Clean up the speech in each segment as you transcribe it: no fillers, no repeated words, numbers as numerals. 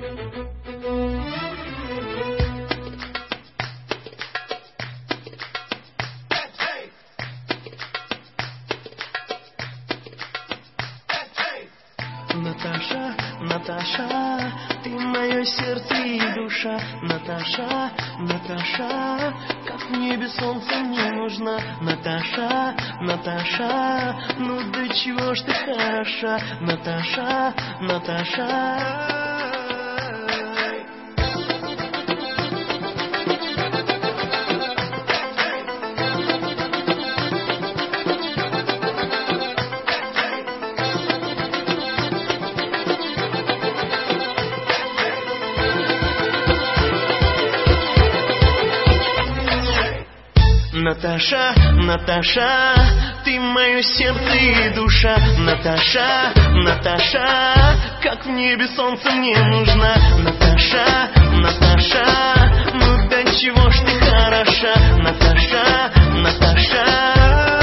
Наташа, Наташа, ты мое сердце и душа. Наташа, Наташа, как в небе солнце мне нужна. Наташа, Наташа, ну до чего ж ты хороша. Наташа, Наташа. Наташа, Наташа, ты мое сердце и душа. Наташа, Наташа, как в небе солнце мне нужна. Наташа, Наташа, ну до чего ж ты хороша. Наташа, Наташа.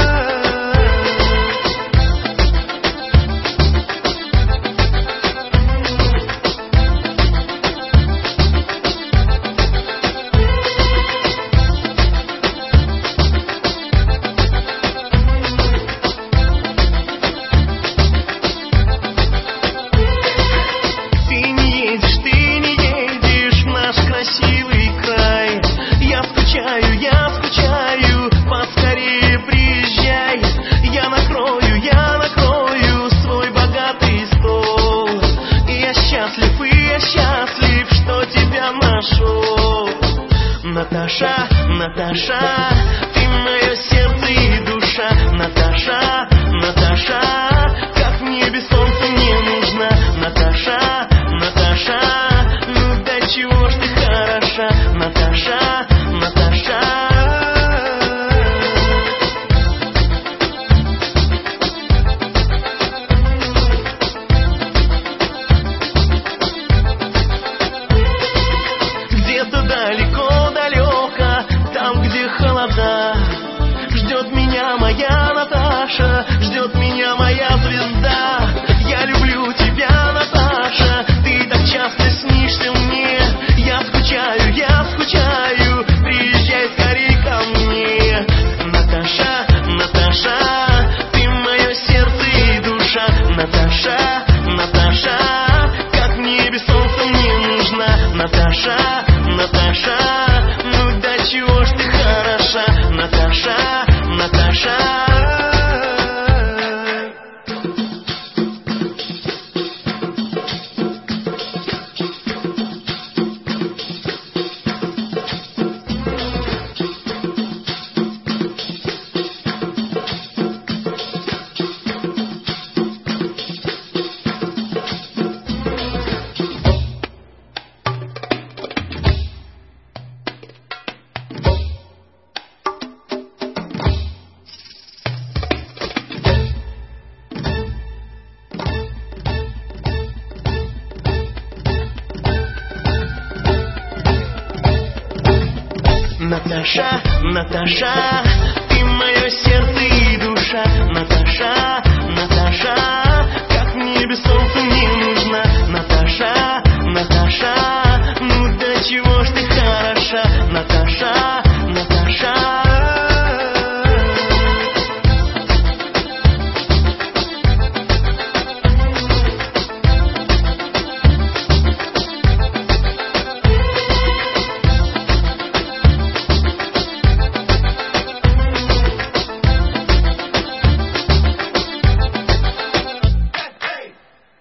Я скучаю, поскорее приезжай. Я накрою свой богатый стол. И я счастлив, что тебя нашел. Наташа, Наташа, ты мое сердце и душа. Наташа, Наташа, как в небе солнце мне нужна. Наташа, Наташа, ну до чего ж ты хороша. Наташа, Наташа. Где-то далеко, там, где холода, ждет меня моя Наташа, ждет меня моя звезда. Я люблю тебя, Наташа, ты так часто снишься мне. Я скучаю, приезжай скорей ко мне. Наташа, Наташа, ты мое сердце и душа. Наташа, Наташа, как в небе солнце мне нужна. Наташа, Наташа, ну до чего ж ты хороша. Наташа, Наташа. Наташа, Наташа, ты мое сердце и душа. Наташа,